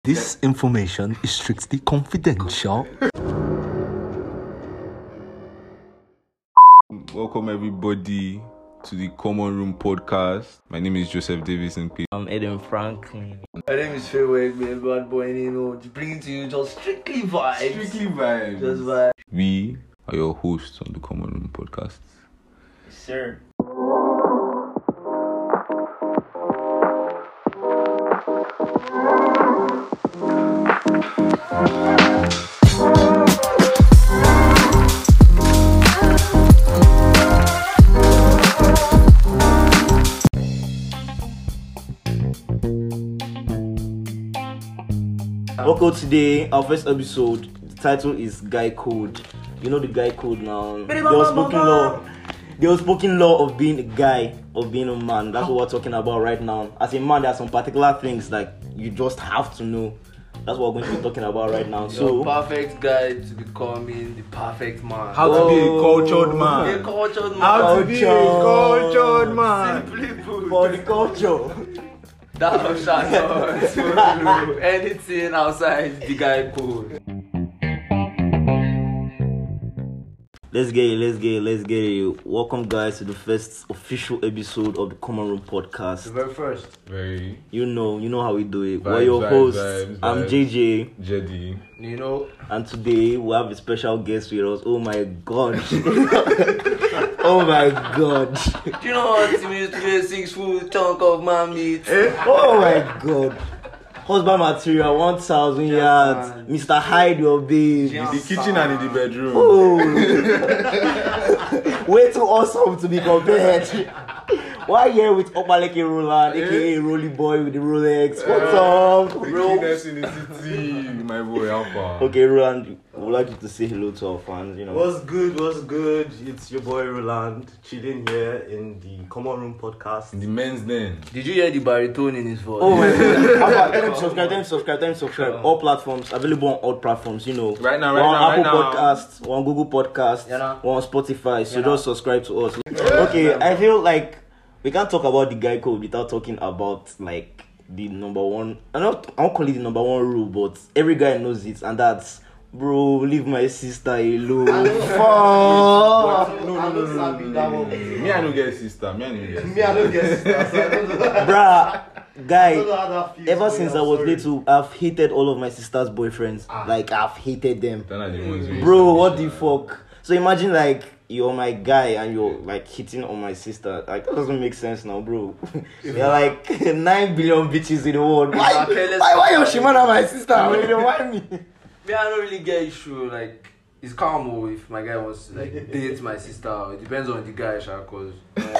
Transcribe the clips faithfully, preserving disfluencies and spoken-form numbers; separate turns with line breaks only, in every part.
This information is strictly confidential.
Welcome everybody to the Common Room podcast. My name is Joseph Davison.
I'm Eden Franklin.
My name is Fairway, man, bad boy, and you know, just bringing to you just strictly vibes.
Strictly vibes.
Just vibes.
We are your hosts on the Common Room podcast.
Sir. Welcome today, our first episode. The title is Guy Code. You know the Guy Code now. The unspoken law. The unspoken law of being a guy, of being a man. That's what we're talking about right now. As a man, there are some particular things that you just have to know. That's what we're going to be talking about right now. So,
Your perfect guide to becoming the perfect man.
How to be a cultured man.
A cultured man.
How to be a cultured man.
Simply put,
for the culture.
thou shalt not do anything outside the guide code.
Let's get it, let's get it, let's get it. Welcome, guys, to the first official episode of the Common Room podcast.
The very first.
Very
You know, you know how we do it.
Vibes,
We're your
vibes,
hosts.
vibes,
I'm
vibes.
J J.
Jedi.
You know,
And today we have a special guest with us. Oh my god. Oh my god.
do you know what it means to be a six foot chunk of man meat?
Oh my god. Husband material, one thousand yards.
man.
Mister Hide your babe.
Yeah.
In the kitchen and in the bedroom.
Oh. Way too awesome to be compared. Why here with Opaleke Roland, aka Rolly Boy with the Rolex? What's up?
The cleanest in the city, my boy Alpha.
Okay, Roland, we'd like you to say hello to our fans, you know.
What's good? What's good? It's your boy Roland chilling here in the Common Room podcast.
In the men's den.
Did you hear the baritone in his voice?
Oh my god. Alpha, tell them to subscribe, tell them to subscribe, tell them to subscribe. All platforms, available on all platforms, you know.
Right now,
We're
right
on
now,
Apple
right now.
Podcasts, we're on Google Podcasts,
Yeah, nah.
we're on Spotify, so
Yeah, nah.
just subscribe to us. Okay, I feel like we can't talk about the Guy Code without talking about like the number one. I don't I don't call it the number one rule, but every guy knows it, and that's bro, leave my sister alone. Fuck.
No,
no, no, no, no, no, no.
Me, I don't get sister. Me, I don't get
Me, I don't get sister, so I don't know.
Bruh,
I
guy,
don't know how that feels,
ever
but
since
I'm
I was
sorry.
little, I've hated all of my sister's boyfriends. Like, I've hated them.
Then are the ones who
Bro, what the fuck? So imagine, like, you're my guy and you're, like, hitting on my sister. Like, that doesn't make sense now, bro. You're like, nine billion bitches in the world. Why,
Okay, let's-
why, why your Shimana my sister? You don't want me?
Me, I don't really get issue. Like, it's calm oh, if my guy wants to like date my sister. It depends on the guy, sha, cause.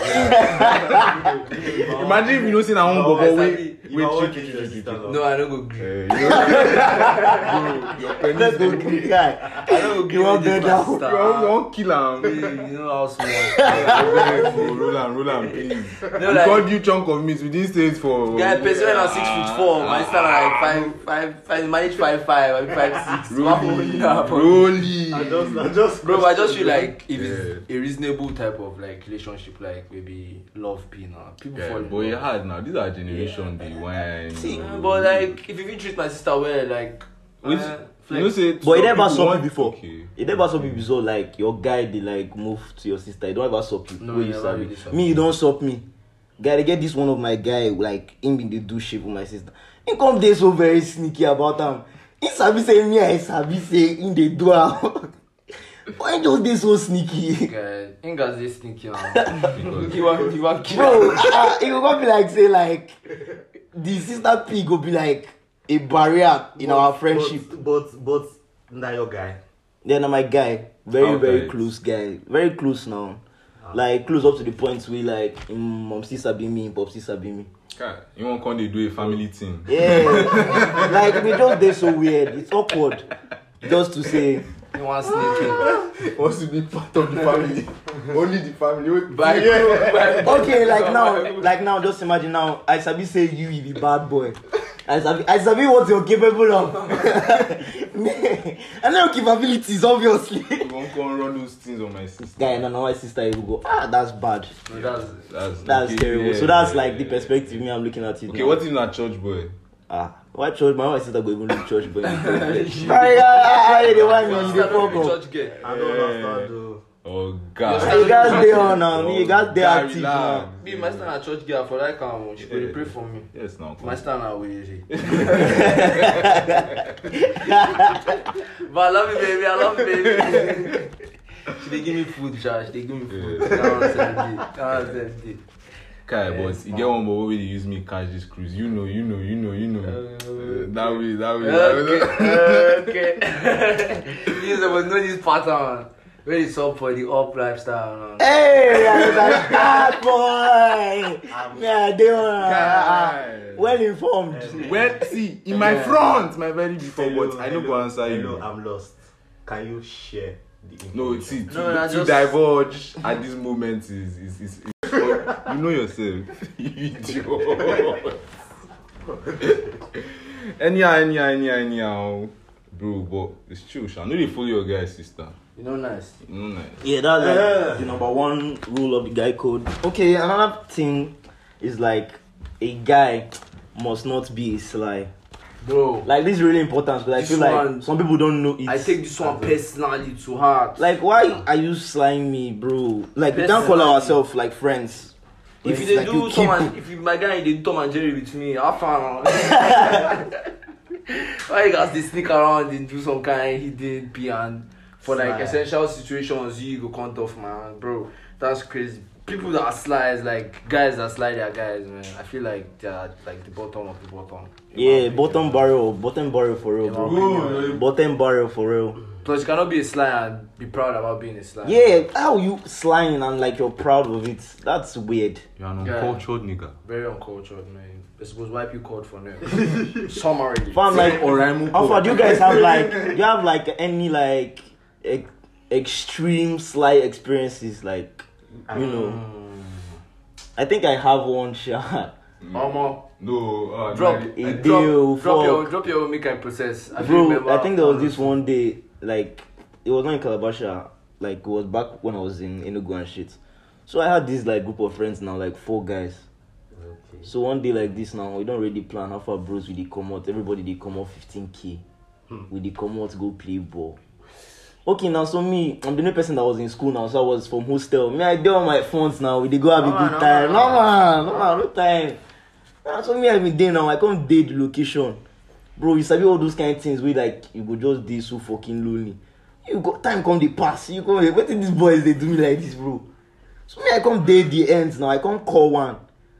Imagine if you don't see that one
No,
bubble.
I
Wait,
sabi-
wait,
You are
wait,
working
wait,
your
wait,
sister
wait.
now.
No, I don't go agree.
Eh, you know- Bro, your penny
Let's go,
is
green guy.
I don't agree
You want
with this
better?
my sister.
You want- you want kill am.
You know how small.
Oh, roll am, roll am, please.
No,
We
like-
called you chunk of meat. We didn't say it for.
Guy, person when I'm six foot four, my sister like five, five, five, manage five five, I mean five six.
Rolly,
Nah, but-
Rolly.
I just, I just,
Bro, but I just feel like if
Yeah.
it's a reasonable type of like relationship, like maybe love pin or people
Yeah,
fall in
boy, you
love.
hard now. These are generation day one.
See,
Uh, but like if you even treat my sister well, like
Which,
uh,
you know, say
But you
some
never
people
saw
want-
me before.
Okay.
You never saw me before, like, your guy, they, like, move to your sister. You don't ever sup you.
No,
Where
you
you
never
sabi.
really sup
Me, you don't sup me. Guy, they get this one of my guy, like, him in the do shit with my sister. He come there so very sneaky about him. He sabi say me, I sabi say in the do am. Why just they so sneaky?
guy, ain't got this sneaky now.
Because-
You want, you want kill.
Bro, uh, it will be like, say, like, the sister pig will be like a barrier in
but-
our friendship.
But, but, but, not your guy.
Then my guy, very
How
very
tight?
close guy, very close now, like close up to the point where like him mom sister be me, him pop sister be me.
God, you want come they do a family thing.
Yeah, like we just they so weird. It's awkward, just to say.
You want sneaky.
Wants to be part of the family. Only the family.
By
Okay, like now, like now, just imagine now. I sabi say you, you be bad boy. I sabi, I sabi what you're capable of. I know your capabilities, obviously.
You won't come run those things on my sister.
Guy, and now my sister will go, ah, that's bad.
No, that's
That's,
That's
okay,
terrible.
yeah,
So that's
yeah,
like the
yeah.
perspective me I'm looking at it.
Okay,
now.
what if not church boy?
Ah, What church? My sister go even to church, but I, I, I, they want me. They fuck up.
Church girl.
I don't understand though.
Oh God.
You guys there on now.
Oh,
You guys there
God,
active
relax.
now.
Me, my sister a church girl for like um, she could
Yeah.
pray for me.
Yes, now.
My sister na way. But I love you, baby. I love you, baby. She dey give me food, Josh. She dey give me food.
Yeah.
That one seventy. That one seventy.
Kai,
Yeah,
but you get one more way they use me catch this cruise. You know, you know, you know, you know.
Uh,
that way, that way. that way.
Okay. Okay. You never know this pattern. Very soft for the up lifestyle. Man.
Hey, I was like that boy. Yeah, they were well informed.
Well, see, in my front, my very before, but I don't go answer
hello,
you.
I'm lost. Can you share the information?
No, see, to,
No, no,
to
just-
divulge at this moment is is is. is you know yourself, you idiot. anyhow, anyhow, anyhow, anyhow, bro. But it's true, Sha. No, they follow your guy's sister.
You know, nice.
You know, nice.
Yeah, that's like
Yeah.
the number one rule of the guy code. Okay, another thing is like a guy must not be a sly.
Bro,
Like this is really important because I
This
feel like
one-
some people don't know it.
I take this one personally to heart.
Like, why are you slying me, bro? Like, we can't call
Personally.
ourselves like friends.
if you
It's
dey
like
do
you
Tom
keep-
and if you, my guy you dey Tom and Jerry with me, how far? Why you guys dey sneak around and do some kind hidden pee and for like
Sly.
essential situations you go count off, man, bro. That's crazy. People that are sly is like guys that sly their guys, man. I feel like they are like the bottom of the bottom.
Yeah, bottom barrel, bottom barrel for real,
Yeah,
bro.
man.
Bottom barrel for real.
Plus, you cannot be a sly and be proud about being a sly.
Yeah, how you slying and like you're proud of it? That's weird.
You're an
Yeah.
uncultured nigga.
Very uncultured, man. I suppose wipe you called for now. Summary.
Fam, like,
Oraimo
how far do you guys have like, do you have like any like e- extreme sly experiences? Like, you know, I think I have one shot.
Omo.
No, uh,
Drop
no,
a
I-
deal.
Drop, drop your
fuck.
drop your make I process. I
Bro,
remember
I think there was this one day, like, it was not in Calabasha, like, it was back when I was in Enugu and shit. So I had this, like, group of friends now, like, four guys.
Okay.
So one day like this now, we don't really plan how far bros we dey come out. Everybody they come out fifteen K. We dey come out go play ball. Okay, now, so me, I'm the new person that was in school now, so I was from hostel. Me, I did all my phones now, we dey go have
No,
a good
no,
time.
no,
No,
no.
man, no, man, no time. Now, so me, I been there now, I can't date the location. Bro, you sabi all those kind of things where like, you go just dey so fucking lonely. You go, time come, they pass. You come, what did these boys, they do me like this, bro? So me, I come date the ends now, I can't call one.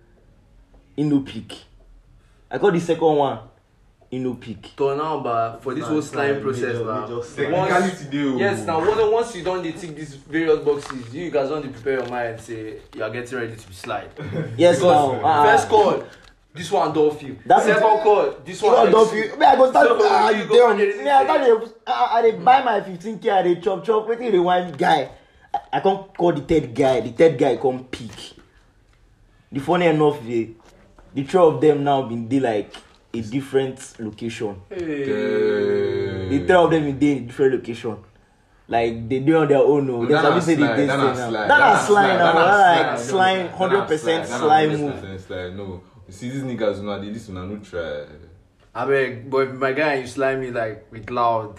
In no pick. I got the second one. In no pick.
turn now, but for this
Nah,
whole
it's
slime
not
process,
major-
now.
major slime.
Once,
Technicality dey o.
yes, now once, once you don't tick these various boxes, you guys don't prepare your mind. Say you are getting ready to be slide.
Yes,
Because
now. ah,
first call, this one don't feel.
That's
Second
it.
call, this
You
one.
don't feel. Me, I go start.
So,
ah,
you
you
go
damn.
find it,
Me, I start. dey- I I dey buy my fifteen K. I dey chop chop. Wetin dey one guy? I, I can't call the third guy. The third guy come pick. The funny enough, the the three of them now been dey like a different location.
Hey.
The three of them been dey in different location. Like they do on their own. No, they
That
sabi
na
say they
slide,
dey
that na
now.
slide,
That na
na
slide now.
that na
That like
slide,
slime,
that na
hundred percent
slide, that na
slime
one
move.
hundred percent slide. No, you see these niggas now, they listen and no try.
I beg, but if my guy you slime me like with loud.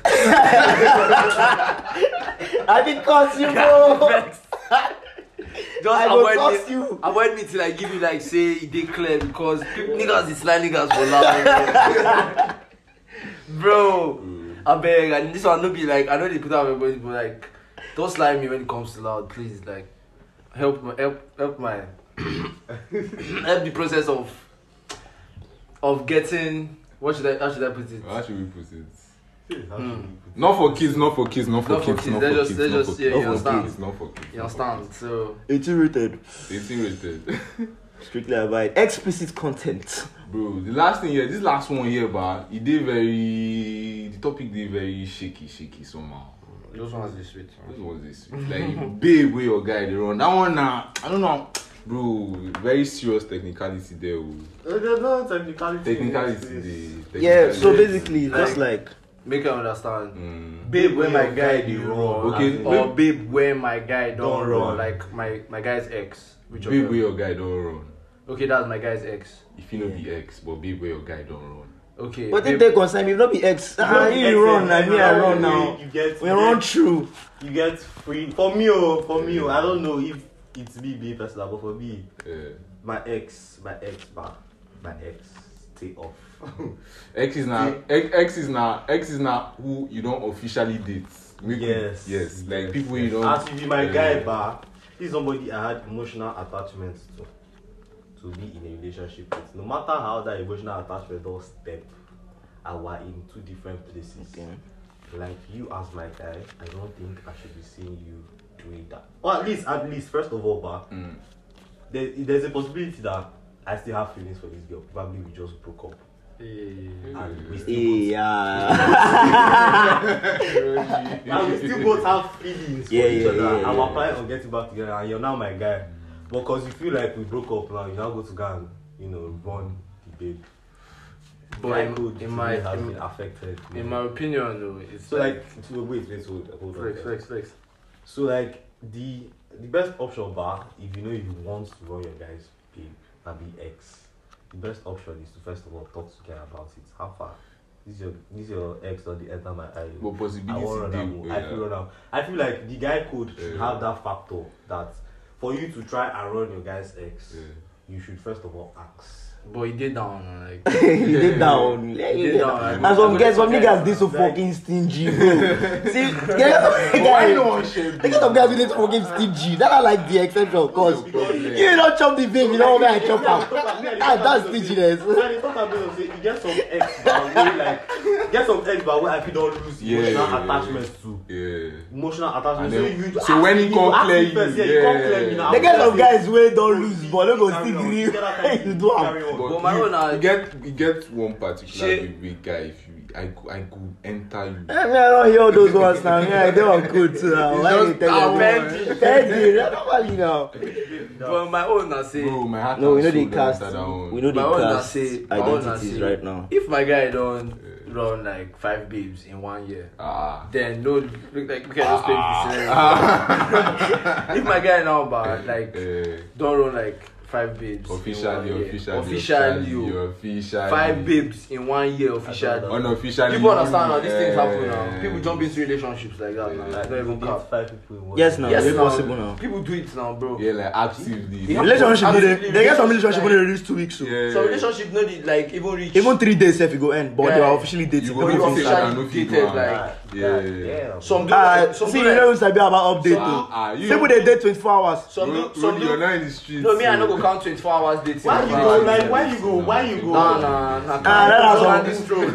I think cause you, bro.
Just
I go
avoid
curse
me.
you.
Avoid me till I give you like say it dey clear because people, niggas is slime niggas for loud. Bro, I beg, and this one no be like I know they put out everybody, but like don't slime me when it comes to loud, please. Like help my help help my help the process of of getting what should I how should I put it?
How should we put it?
How should we put it?
Not for kids, not for kids, not for
Not for
kids,
kids,
not
let's
for
just-
kids,
let's
not
just-
for
yeah,
kids,
you
not for
understand.
kids, not for kids.
You
not for
understand? So
eighteen rated.
kids. eighteen rated.
Strictly abide. Explicit content.
Bro, the last thing here, this last one here, but it did very, the topic did very shaky, shaky somehow.
those ones is sweet.
What was this? Like, babe, where your guy they run. That one now, I don't know. Bro, very serious technicality there. oh.
Uh, There's no technicality.
Technicality
It's-
there.
Yeah, so
Technicality.
basically, just like
Make you understand.
Mm.
Babe, where my guy dey run.
Okay,
Or
babe-
babe, where my guy don't,
Don't
run.
run.
Like my my guy's ex. Which of
Babe,
them?
where your guy don't run.
Okay, that's my guy's ex.
If you know the ex, but babe, where your guy don't run.
Okay.
But if
babe,
they concern me, if not be ex,
You
ah,
don't
you
get
run,
it,
I mean I
that
run
way
now.
You get,
We
you
run
get-
through.
You get free. For me, oh, for me, oh, I don't know if it's me being personal, but for me,
Yeah.
my ex, my ex, my, my ex, stay off.
X is now X, X is now X is now who you don't officially date. Make we-
Yes.
yes, like
yes,
people
yes.
you don't.
As you be my
uh,
guy, but he's somebody I had emotional attachment to. To be in a relationship with. No matter how that emotional attachment does step, I were in two different places.
Okay.
Like you as my guy, I don't think I should be seeing you doing that. Or at least, at least, first of all, but
Mm.
there, there's a possibility that I still have feelings for this girl. Probably we just broke up.
yeah.
And we still both,
Yeah.
and we still both have feelings for
Yeah,
each
yeah,
other.
yeah,
I'm
yeah.
applying on getting back together, and you're now my guy. But because you feel like we broke up now, you now go to go and, you know, run the babe.
But
Guy
in,
code
in
to
my
me has
in,
been affected.
in my opinion though, it's
so like, so wait, wait, so hold on.
flex, flex, flex.
So like the the best option bar, if you know you want to run your guys babe and be ex, the best option is to first of all talk to guy about it. How far? This your this your ex or the enter my eye.
But
I
possibility
want run
they
am,
will,
I feel
yeah.
run am. I feel like the guy could should
Yeah.
have that factor that for you to try and run your guy's ex,
Yeah.
you should first of all ask.
But he did down like
He did down.
he did down. Like,
And some guys, some
like,
niggas did so fucking stingy, bro. See, yeah, guys, because some guys did so fucking stingy. That are like the exception, cause you don't chop the baby, you know what I chop am. Ah, that's stinginess.
And it's not about say you get some ex but wey like get some ex but wey I feel don't lose
Yeah,
emotional
yeah, yeah.
attachment to.
Yeah.
Emotional attachment.
And
So
then-
you
so
ask
when he
me,
come
you ask
clear
me first,
you,
yeah, you come
yeah.
clear me now.
The guys
I'll
of
just
guys wey don
say,
lose, but no go
carry
still
on.
gree
Get that kind
you
of
do
thing,
am.
carry on.
But
But my
you,
own, uh,
you get you get one particular
Shit.
big, big guy. If you I go- I could enter you.
Eh, me, I don't hear all those ones now. Me, I don't good too now. Why
just
you tell
that
them?
one.
Thank you. Normally now.
But my own I say
Bro, my heart
No, we
and
know
soul
the
don't
cast.
enter that one.
We know
my
the
own I
cast
say my own I
identities
say,
right now.
if my guy don't run like five babes in one year,
Ah.
then no look like we can just paint the scenario. If my guy now but like
Eh,
don't run like five babes in
officially,
one year.
officially,
officially,
officially,
oh.
officially.
five babes in one year officially.
Unofficially.
People understand now these things happen
eh,
now. People jump into relationships like that now.
Yeah.
Like, not even
Date
cap.
five people in one
Yes,
day.
now.
Yes,
It's
now.
possible now.
People do it now, bro.
Yeah, like actively.
Yeah.
Relationship, they,
Absolutely,
they get some
relationship,
relationship when they reach two weeks. So.
Yeah.
So relationship no need like even reach.
Even three days if you go end, but they
Yeah.
are officially dating.
You
They
go
don't
to
even
officially
say-
official and no fit
dated,
go
like-
out. Yeah, yeah, yeah.
Damn.
some do
Ah,
like, some
see,
do
you
like,
know sabi about update
Ah,
too.
ah, you-
People they date twenty-four hours.
some
Bro,
do some
bro, you're
do.
not in the streets.
No, me I no
so-
go count twenty-four hours dating.
Why you
Five
go
hours
like
dating.
why you go why you go
Nah, nah, nah.
Ah, that's
Candy
all.
stroll.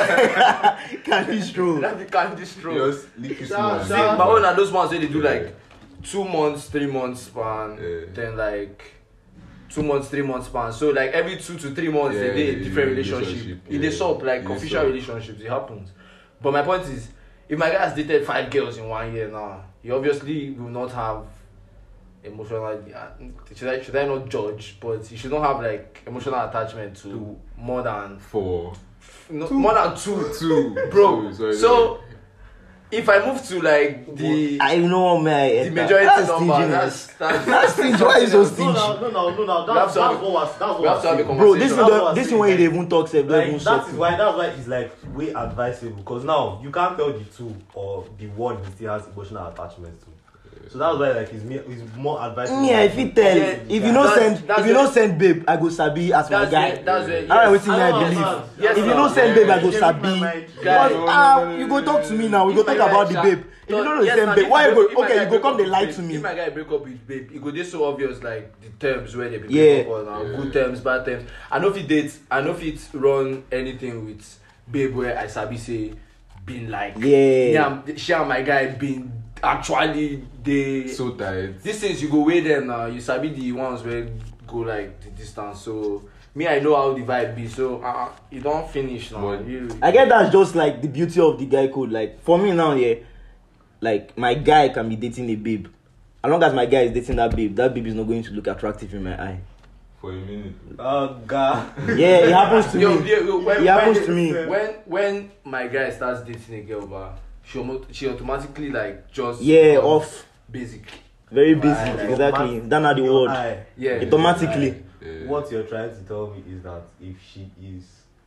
Candy stroll.
That's the candy stroll.
Just lick it
Sha-
small.
See,
sha-
my own are those ones where they do
Yeah.
like two months, three months span,
Yeah.
then like two months, three months span. So like every two to three months,
Yeah,
they date a
yeah,
different
yeah,
relationship.
relationship,
It they
yeah.
sup like
It dey
official
sup.
relationships. It happens. But my point is, if my guy has dated five girls in one year now, he obviously will not have emotional. Uh, should I should I not judge? But he should not have like emotional attachment to more than
Four.
no, more than two,
Two.
bro.
Two, sorry,
So if I move to like the
I know, man.
the majority
that's
number,
stinginess.
that's that's
That's stingy. Why you so
No,
stingy?
no, no, no, no, no.
We have
That's,
to
that's
have-
what was that's what
we have to have a
was saying.
Bro, this
conversation.
one,
That's
don't-
what
this
I'm
one where you
saying.
dey even talk, say don't
Like,
even
that
shut
is
you.
why that's why it's like way advisable because now you can't tell the two or the one he still has emotional attachment to. So that's why like it's, me, it's more advisable.
Me, I fit tell.
Yeah,
If you no
that's-
send,
that's
if you
where-
no send babe, I go sabi as my
That's
guy.
where, that's where, yes.
Alright, wetin me
I
I
don't
believe.
understand.
Yes,
If you
sir.
no send babe, I go
Yeah,
sabi.
my mind.
But
Guy,
ah, you go talk to me now. We go
If
talk
my guy
about the
sha-
babe. If you
No,
don't know the
yes,
same
now,
babe,
if
why
my
you
guy-
go?
if my
Okay,
guy
you go
break
come
up
dey
with
lie
babe,
to me.
If my guy break up with babe, it go dey so obvious like the terms where they be
Yeah.
break up on now, good terms, bad terms. I know if it date, I know if it run anything with babe where I sabi say been like
Yeah.
yeah, she and my guy been actually they
So tired.
these things you go weigh them now. You sabi the ones where go like the distance. So me, I know how the vibe be. So uh, you don't finish now.
But-
You,
I get that's just like the beauty of the guy code. Like for me now, yeah, like my guy can be dating a babe. As long as my guy is dating that babe, that babe is not going to look attractive in my eye.
For a minute.
Oh God.
Yeah, it happens to
yo,
me.
yo, yo, when,
It happens
when,
to me.
When when my guy starts dating a girl, but she almo- she automatically like just
Yeah,
becomes
off.
basic.
Very busy.
Right,
Exactly.
like,
That's not the
your
word.
eye.
Yeah.
Automatically.
Yeah.
What you're trying to tell me is that if she is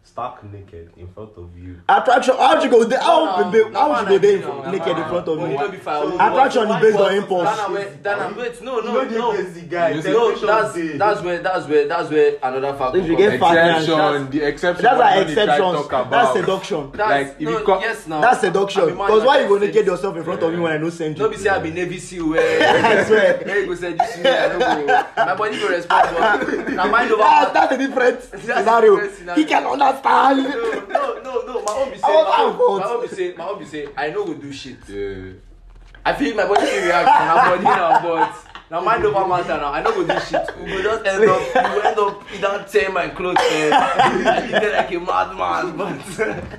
stark naked in front of you.
Attraction, how would you go there? How
No,
would you
no,
how would you go
no,
there
no, no,
naked in
no,
front of
no,
me?
no, be fine.
Attraction is based on impulse.
Dana, wait, Dana, wait, no, no,
You know
no.
the guy.
You see,
No,
temptation
that's
day.
that's where that's where that's where another factor.
If you get
comes.
fat man,
Exception, the exception.
That's
what
like
we try to
exceptions.
talk about.
That's seduction.
That's,
like, if
no,
you co-
yes, now.
That's seduction.
I be man
Because why
that
you go
says-
naked yourself in front of me when I know send
No,
you?
be say I be Navy SEAL where
I swear.
where you go say this me, I don't go. My body go respond, but now mind over.
That's, that's a different
a
scenario.
different scenario.
He can understand.
No, no, no, no. My own be say,
I was
my
out
own,
for
my
it.
own be say, my own be say, I know go do shit.
Yeah.
I feel my body will react to my body now, but now mind over matter now. I know go do shit. We go just end up, we will end up either tearing my clothes and I did like a madman, but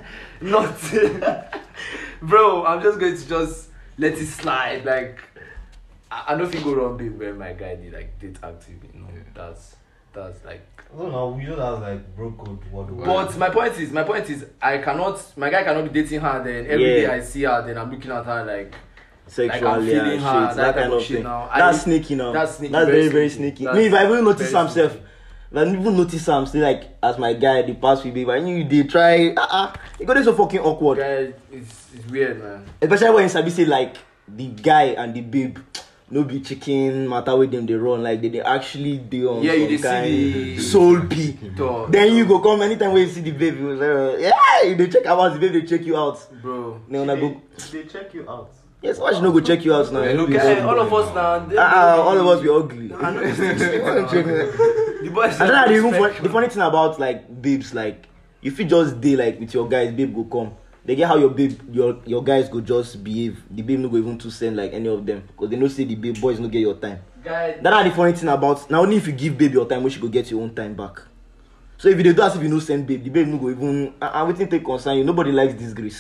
not. Bro, I'm just going to just let it slide. Like I, I don't think go wrong big when my guy did like date active. You know, that's that's like.
I don't know. We know that's like bro code. What the
But my point is, my point is, I cannot, my guy cannot be dating her. Then every day
Yeah.
I see her, then I'm looking at her like.
Sexually
Like, I'm
and
feeling
shit,
her,
that,
that type
kind
of
of
shit
thing.
now. I-
That's sneaky now.
that's sneaky,
That's
very
very, very
sneaky.
sneaky.
That's
Me, if I even notice
very
myself,
sneaky.
if I even notice some, still like as my guy the past few days, I knew they try. Uh uh it got so fucking awkward.
Guy, it's it's weird, man.
Especially when Sabi say like the guy and the babe, no be chicken matter with them they run like they, they actually do on
Yeah, you
some
dey see
kind
the-
soul pee.
Dog.
Then you go come anytime when you see the babe, you go, uh, yeah, they check out the babe, they check you out.
Bro.
Then when I go,
They check you out.
yes, why should no go check you out now?
Yeah, look,
Guy,
Yeah,
all of us now. they-
Ah, all of us be ugly.
I know this thing.
Check me.
The boys.
I don't know the, even
respect,
fun, the funny thing about like babes, like if you just day like with your guys, babe go come. They get how your babe, your your guys go just behave. The babe no go even to send like any of them because they know say the babe boys no get your time.
Guy,
That are the funny thing about now. Only if you give babe your time, we should go get your own time back. So if you dey do as if you no send babe, the babe no go even. Uh, uh, wetin take concern you? Nobody likes disgrace.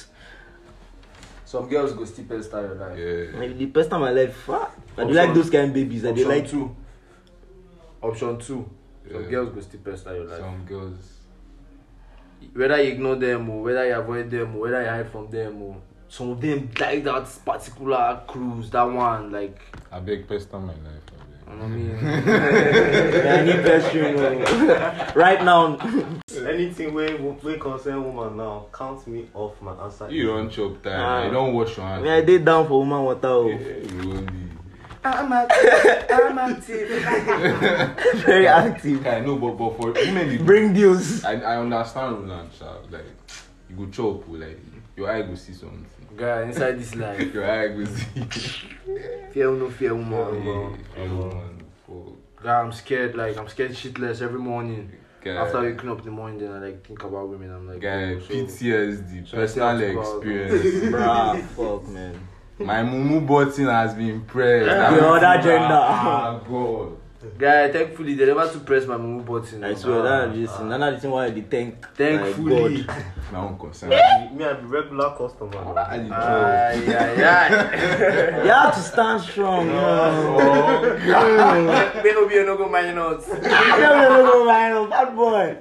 some girls go still pest your life.
Yeah.
Like, the best time of my life, ah, I dey
Option-
like those kind of babies. I dey
Option
like.
two. Option two. Some
Yeah.
girls go still pest your life.
Some girls.
Whether you ignore them or whether you avoid them or whether you hide from them or some of them like that particular cruise, that one like
I beg pester my life. I
I know me.
Yeah, I need best you know. Right now.
Anything where we concern woman now, count me off my answer.
beg. You don't chop time.
Ah.
You don't wash your
I
hands.
mean, I did down for woman water. Oh.
Yeah, you only.
I'm active. I'm active.
Very active.
I know, but, but for women, it-
Bring deals.
I, I understand Roland, sha. Like, you go chop, like, your eye go see something.
Guy, inside this life,
Your eye go see.
fear no fear woman,
Yeah,
bro.
yeah, woman, fuck.
Guy, I'm scared. Like I'm scared shitless every morning.
Guy,
After waking up in the morning, then I like think about women. I'm like,
guy,
oh, so-
P T S D,
so I still have
personal
to go out.
experience.
Bruh, fuck man.
My mumu button has been pressed.
The other gender.
Ah, God.
Guy, thankfully they never to press my mumu button.
I swear that is just none of the thing why I dey thank.
Thankfully.
my God.
My own concern.
Me, I be regular customer.
I
now.
dey
Ay, ay, ay.
You have to stand strong. No.
May no be a no go minus.
I don't know, man. Bad boy.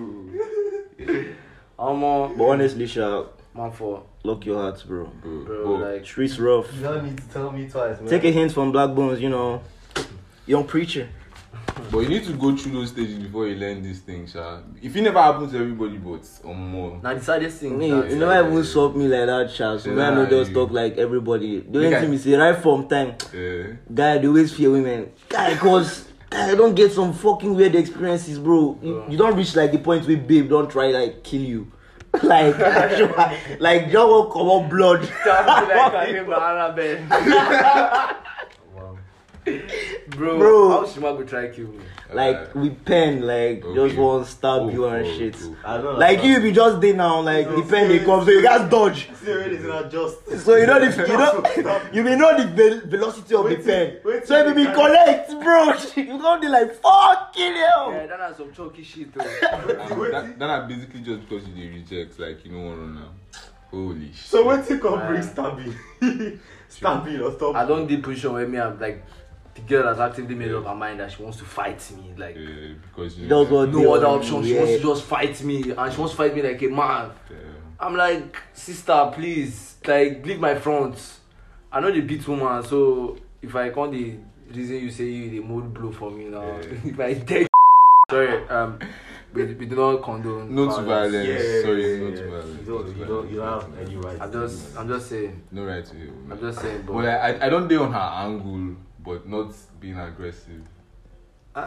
Omo,
But honestly, Sha,
man for
lock your hearts, bro.
Bro,
bro,
bro.
like
Streets rough.
You don't need to tell me twice, man.
Take a hint from Black Bones, you know. Young preacher.
But you need to go through those stages before you learn these things, sha. If it never happens to everybody, but um, more.
now the saddest thing.
Me,
that-
you never even sub me like that, Sha. So
Yeah,
man, no just
you-
talk like everybody. The
Make
only
I-
thing is say right from time,
Yeah.
guy, they always fear women. Guy, cause guy, don't get some fucking weird experiences, bro. You, you don't reach like the point where babe don't try like kill you. Like, like just won't come out blood.
Like I hear my Annabelle.
Wow.
Bro,
Bro.
how Shima go try kill me?
Like with pen, like just
Okay.
want stab
Oh,
you and
oh,
shit.
oh.
I don't
Like you be just there now, like the pen they come, so you guys dodge.
Serious is not just.
So you know the you know you may know the ve- velocity of
Wait
the
till-
pen.
wait
So
till
if you
the
be
pen-
collect, bro, you gonna be like fucking hell.
Yeah, that has some chalky shit though.
And that, that are basically just because you dey reject, like you don't want to know. Holy shit.
So when you come bring
Man.
stabbing, stabbing or stop.
I don't deep position where me I'm like the girl has actively made up her mind that she wants to fight me. Like
Yeah, because you.
That's what
no
they
other
want,
option. She
yeah.
wants to just fight me and she wants to fight me like a man.
Yeah.
I'm like, sister, please, like leave my front. I know the beat woman, so if I can't the reason you say you the mood blow for me now.
Yeah.
If I take sorry, um we, we do not condone
No to violence.
Yeah,
Sorry,
yeah,
no
yeah.
to violence.
You don't, you don't, you don't have any right.
I'm
to
just,
do
I'm just saying.
No right to you.
I'm just saying, but
Well, I, I don't deal on her angle, but not being aggressive.
uh,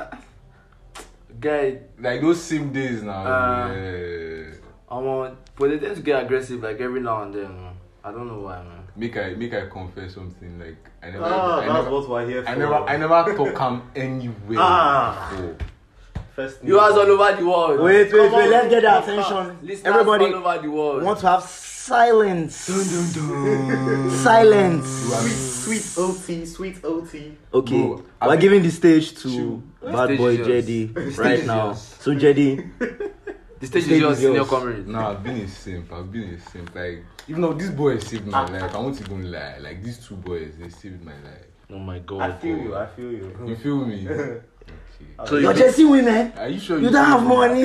guy,
Like those same days now.
Uh,
yeah.
I want, but they tend to get aggressive like every now and then. Man. I don't know why, man.
Make I make I confess something. Like I never,
Ah,
I
that's
never,
what we're here for.
I never, I never talk him anywhere.
Ah.
before.
First
You guys all over the world.
Wait, wait,
Come
wait.
on.
Let's get their attention.
Listeners
Everybody
all over the world.
want to have silence. Silence.
Sweet, sweet O T, sweet O T.
Okay,
Bro, I
we're
think-
giving the stage to
Chill.
bad
stage
boy
is yours.
Jedi
The stage
right
is
now.
yours.
So Jedi,
The stage
Stage
is yours,
is
senior
yours.
comrade.
Nah, I've been a simp. I've been a simp. Like even though this boy saved my life, I won't even lie. Like these two boys, they saved my life.
Oh my god.
I feel you, I feel you.
You feel me? Okay.
So
you're
you
Jesse women.
Are you sure
You don't have money.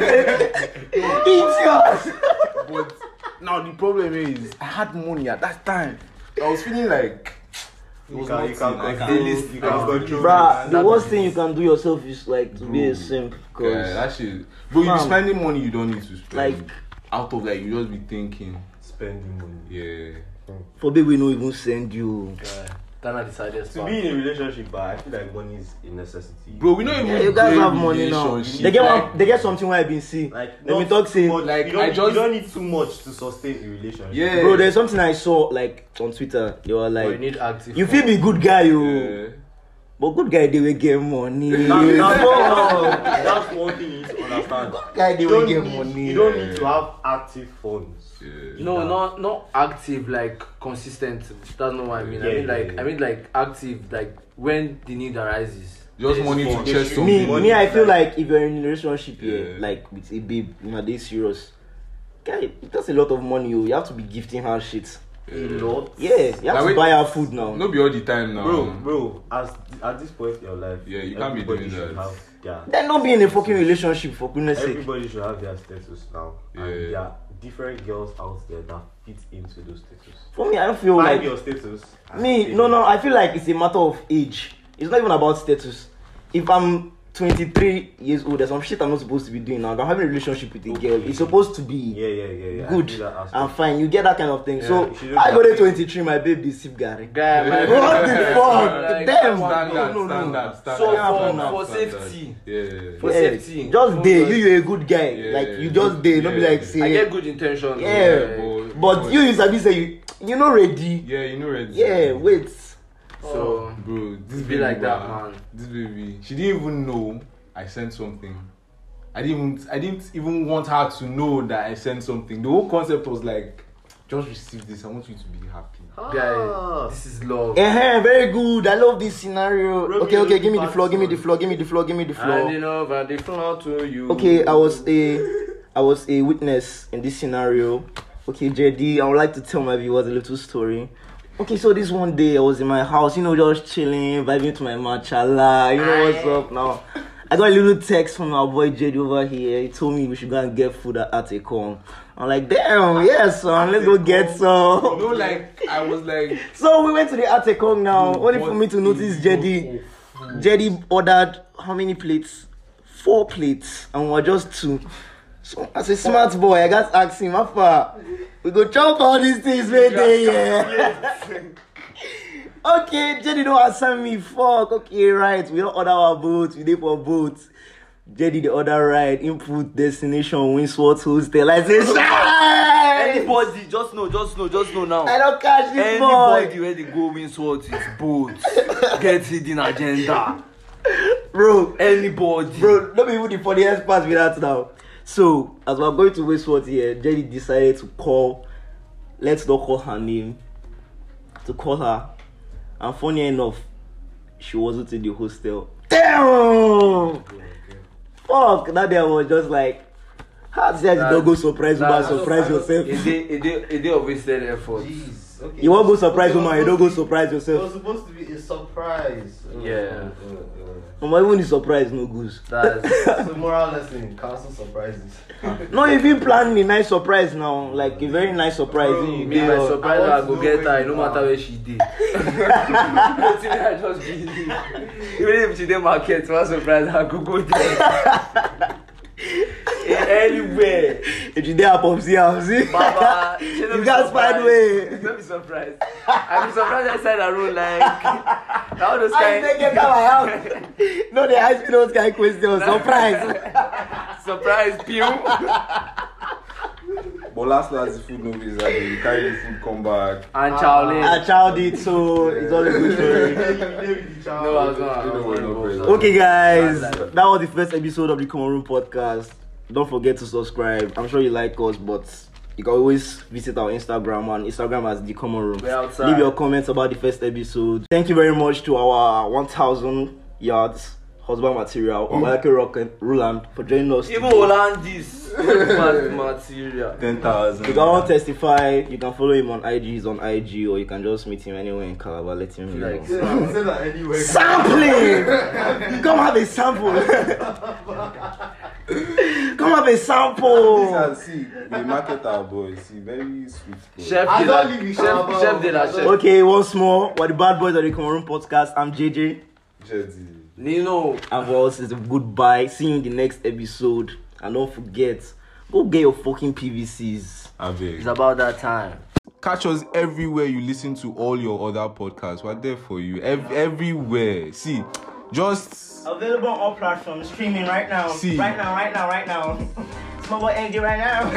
It's yours.
But now the problem is, I had money at that time. I was feeling like it
You
was
can, you can
nothing. I
control,
can't-
you can control.
Bruh, the
That
worst
is-
thing you can do yourself is like to be a
Bro.
simp.
Yeah,
Cause
that shit. But you be
Fam.
spending money you don't need to spend.
Like-
out of like you just be thinking,
Spending money.
yeah.
for baby, we no even send you.
Yeah. Tana decided
To be in a relationship, but I feel like money is a necessity.
Bro, we don't even
Yeah, you guys
do
have money now.
relationship,
They get
like,
one, they get something where I been see.
Like,
Let me
not
talk
too
say,
much,
like,
you don't,
I just-
you don't need too much to sustain a relationship.
Yeah.
bro. There's something I saw like on Twitter. They were
But you
like,
need active.
you feel be good guy, you.
Yeah.
But good guy, they will get money.
That- that's,
No.
that's one thing you need to understand.
guy, they
You
will
don't,
get
need,
money.
you don't need to have active funds.
Yeah.
No, not not active like consistent. That's not what I mean. I
Yeah,
mean
yeah,
like
yeah.
I mean like active like when the need arises.
Just
There's
money to
fun.
chest
Me,
something.
me, I feel like if you're in a relationship here,
Yeah.
like with a babe, you know, they serious. Guy, it costs a lot of money. You, you have to be gifting her shit.
A lot.
Yeah, you have
Like,
to
wait,
buy her food now.
No be all the time now.
Bro, bro, as at this point in your life,
Yeah, you can't be
everybody
doing
should
that.
Have, yeah,
Then not be in a fucking relationship for goodness sake.
everybody should have their status now.
Yeah.
And there are different girls out there that fit into those status.
For me, I don't feel
Find
like
your status. and
me.
stay
No,
there.
no, I feel like it's a matter of age. It's not even about status. If I'm twenty-three years old, there's some shit I'm not supposed to be doing now. If I'm having a relationship with a girl, it's supposed to be
Yeah, yeah, yeah, yeah. I
good
feel that aspect.
and fine. You get that kind of thing.
Yeah,
so
you shouldn't
I
be
go to
happy.
twenty-three, my babe deceive Gary.
Guy, my
What the fuck?
Like,
Damn,
Standard,
no, no, no.
standard, standard.
So for,
now.
for
Standard.
safety,
Yeah.
for
Yeah,
safety,
just
for
day.
good-
You, you're a good guy.
Yeah,
like you just day. Don't be
yeah.
like say.
I get good intentions.
Yeah,
but-
but you, you sabi say you, you not ready.
Yeah, you know ready.
Yeah, wait.
So
Bro, this
be
baby,
like that,
man.
man.
This baby, she didn't even know I sent something. I didn't even, I didn't even want her to know that I sent something. The whole concept was like, just receive this. I want you to be happy.
guy,
Ah.
this is love.
Uh-huh, very good. I love this scenario.
Romeo
Okay, okay, give me the
Park
floor. Give me the
song.
floor. Give me the floor. Give me the
And
floor.
you know, but they flow to you.
Okay, I was a, I was a witness in this scenario. Okay, J D, I would like to tell my viewers a little story. Okay, so this one day I was in my house, you know, just chilling, vibing to my machala. You know what's up now? I got a little text from our boy J D over here. He told me we should go and get food at Atekong. I'm like, damn, yes, son, let's go get
You
some.
know, like, I was like,
So we went to the Atekong now, only for me to notice J D. J D ordered how many plates? Four plates, and we were just two. So as a smart boy, I got to ask him, Afa, we go chop all these things right there, yeah. Okay, J D don't answer me. Fuck. Okay, right. We don't order our boats. We did for boats. J D the other right. Input destination Winsworth Hostel. I say, shine!
Anybody, just know, just know, just know now.
I don't catch this
Anybody
boy,
where they go wins what is boats. Get hidden agenda.
bro.
Anybody.
Bro, not even the funniest part with that now. So, as we're going to Westworth here, Jenny decided to call, let's not call her name, to call her. And funny enough, she wasn't in the hostel. Damn! Fuck, that day I was just like, how to say you don't go surprise woman, surprise yourself.
A day, a day, a day of wasted effort.
Jeez. Okay.
You won't go surprise
Okay,
woman,
it
you
was
don't go
supposed
surprise
to be- It
yourself.
was supposed to be a surprise. Uh,
Yeah.
uh, uh,
No, even the surprise no goose.
That's
uh. So moral lesson: cancel surprises.
No, if you plan a nice surprise now, like a very nice surprise,
Bro,
you
me,
dey,
my
uh,
surprise.
I
I,
want
go
to
get
know
her,
where
no
you
matter
are.
where she did. I just believe. Even if she dey market, one surprise, I go go there. Anywhere.
If you there, Popsy, I'm see.
Baba,
You guys find way.
Don't be surprised. I'm surprised I said I roll like now those
I
kind.
get out my house. No, they ask me those kind of questions. Surprise.
Surprise, pew.
But last last the food no visa, they carry the food come back.
And Charlie.
I child it, so it's all a good story.
No, I was not. I
You know
was
what,
not
no
involved.
pressure.
Okay, guys, that was the first episode of the Common Room podcast. Don't forget to subscribe. I'm sure you like us, but you can always visit our Instagram on Instagram as the Common Room.
We're outside.
Leave your comments about the first episode. Thank you very much to our one thousand yards husband material, Obalake Rock and Roland, for joining us.
Even
today.
Hollandis. Bad material.
Ten thousand.
If you want to testify, you can follow him on I G. He's on I G, or you can just meet him anywhere in Calabar. Let him know.
Like,
Say that anyway.
Sampling! Come have a sample. Come have a sample.
These are, see, the marketer boy, see, very sweet boy.
Chef
I
de la
don't live in
chef,
Calabar.
chef de la chef.
Okay, once more, we're the bad boys of the Common Room podcast. I'm J J.
Jedi.
Nino.
And for us, it's a goodbye. See you in the next episode. And don't forget, go get your fucking P V Cs.
I beg.
It's about that time.
Catch us everywhere you listen to all your other podcasts. We're there for you. Ev- everywhere. See, just
Available on all platforms, streaming right now.
See.
Right now, right now, right now. It's my boy Andy right now.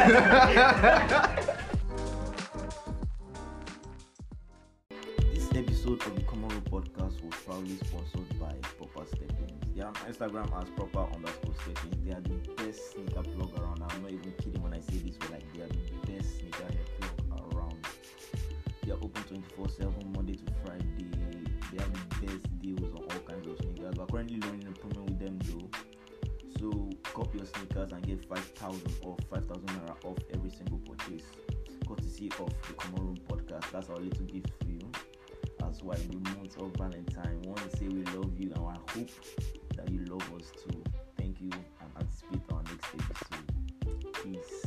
This episode of the Common Room podcast was proudly sponsored by Proper Steppings. They are on Instagram as proper underscore steppings. They are the best sneaker plug around. I'm not even kidding when I say this, but like they are the best sneaker head plug around. They are open twenty-four seven, Monday to Friday. They have the best deals on all kinds of sneakers. We're currently running a promo with them though. So copy your sneakers and get five thousand off, five thousand naira off every single purchase. Courtesy of the Common Room podcast. That's our little gift for you. That's why in the month of Valentine, we want to say we love you, and I hope that you love us too. Thank you, and anticipate our next episode. Peace.